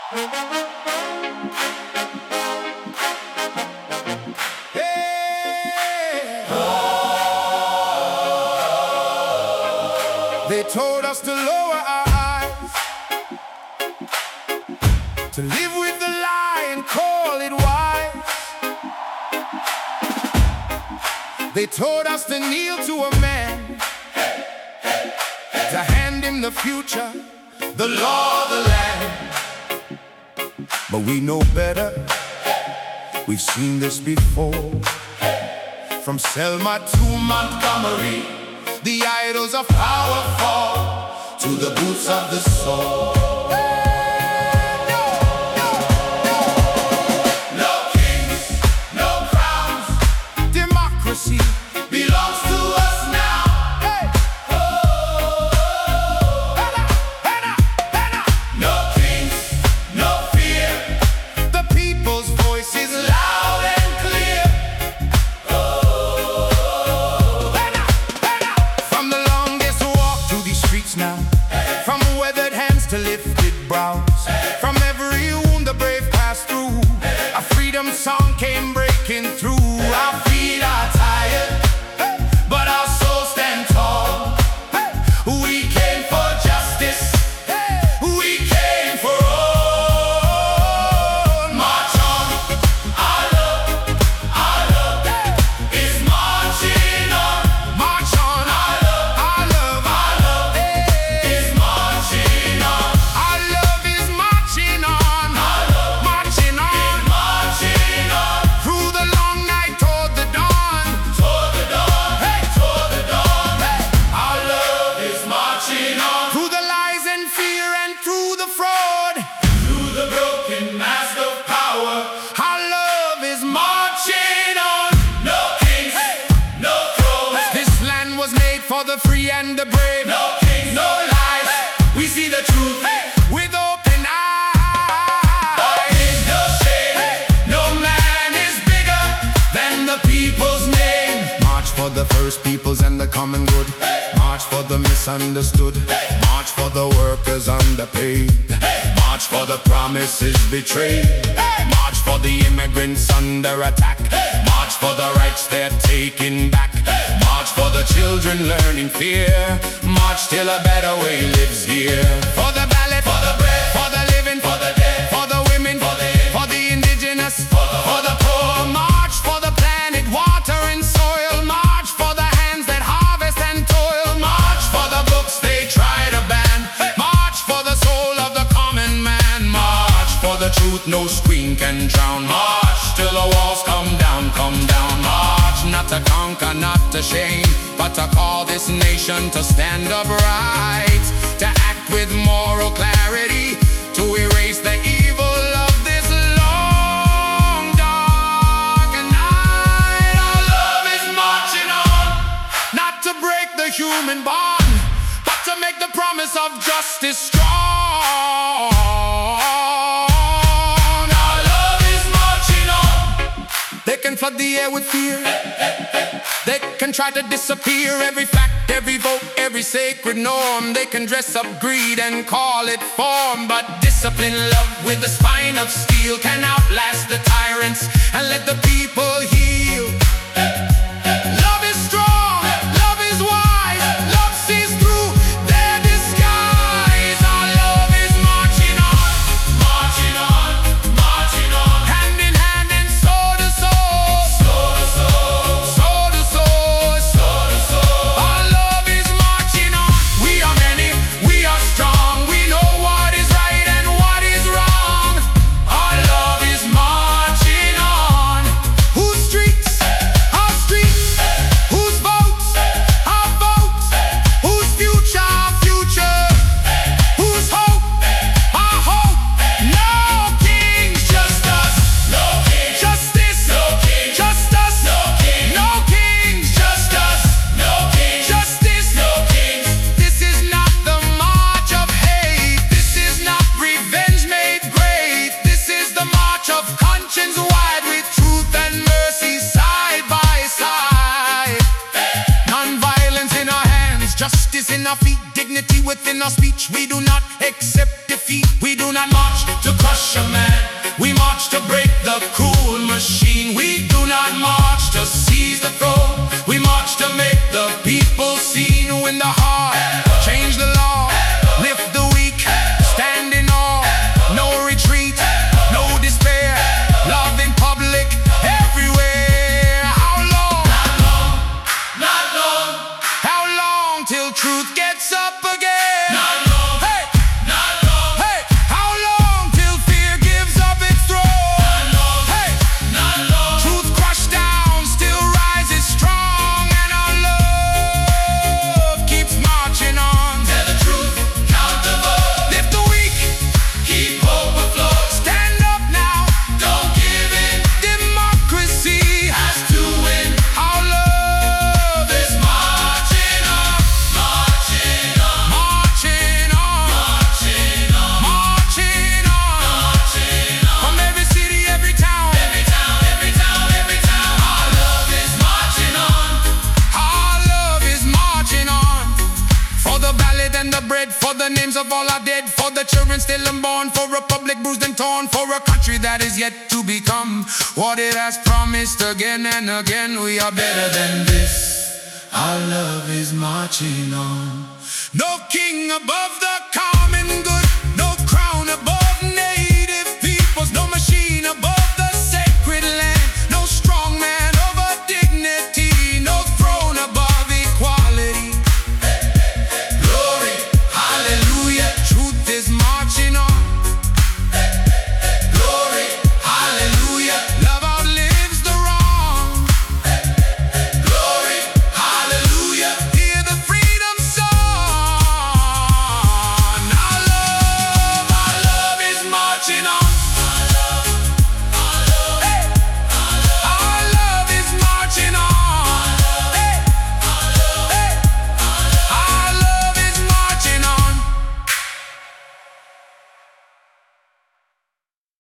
They told us to lower our eyes, to live with the lie and call it wise. They told us to kneel to a man, to hand him the future, the law of the land. But we know better, we've seen this before. From Selma to Montgomery, the idols of power fall to the boots of the soul. No kings, no crowns, democracy belongs to us now. No kings, no fear, the people's voice is loud and clear. From the longest walk to these streets now, from weathered hands to lifted brows, from every wound the brave passed through, a freedom song came breaking through. Our feet are tired, but our souls stand tall. We came for justice, we came for all. March on, our love is marching on. March on, our love is marching on. Our love is marching on, marching on, marching on. Through the long night toward the dawn, toward the dawn, toward the dawn. Our love is marching on. Through the lies and fear and through the fraud, through the broken mask of power, our love is marching on. No kings, no thrones. This land was made for the free and the brave. No kings, no lies. We see the truth with open eyes. No shame, no man is bigger than the people's name. March for the first peoples and the common good. March for the misunderstood. March for the workers underpaid. March for the promises betrayed. March for the immigrants under attack. March for the rights they're taking back. March for the children learning fear. March till a better way lives here. For the ballot, for the bread, for the living, for the dead, for the women, for the indigenous, for the poor. March for the planet, water and soil. March for the hands that harvest and toil. March for the books they try to ban. March for the soul of the common man. March for the truth no screen can drown. March till the walls come down, come down. March not to conquer, not to shame, but to call this nation to stand upright, to act with moral clarity, to erase the evil of this long dark night. Our love is marching on, not to break the human bond, but to make the promise of justice strong. Our love is marching on. They can flood the air with fear, they can try to disappear every fact, every vote, every sacred norm. They can dress up greed and call it form, but discipline, love with the spine of steel can outlast the tyrants and let the people heal. Love is strong, love is wise, love sees through their disguise. Our love is marching on, marching on, marching on. Hand in hand and soul to soul, soul to soul, soul to soul, soul to soul. Our love is marching on. We are many, we are strong. We know what is right and what is wrong. Our love is marching on. Whose streets? Our streets. Whose votes? Our votes. Whose future? Our future. Whose hope? Our hope. No kings, just us. No kings. Justice. No kings. Just us. No kings. No kings, just us. No kings. Justice. No kings. This is not the march of hate. This is not revenge made great. This is the march of conscience wide, with truth and mercy side by side. Non-violence in our hands, justice in our feet, dignity within our speech. We do not accept defeat. We do not march to crush of all our dead, for the children still unborn, for a republic bruised and torn, for a country that is yet to become what it has promised again and again. We are better than this. Our love is marching on. No king above the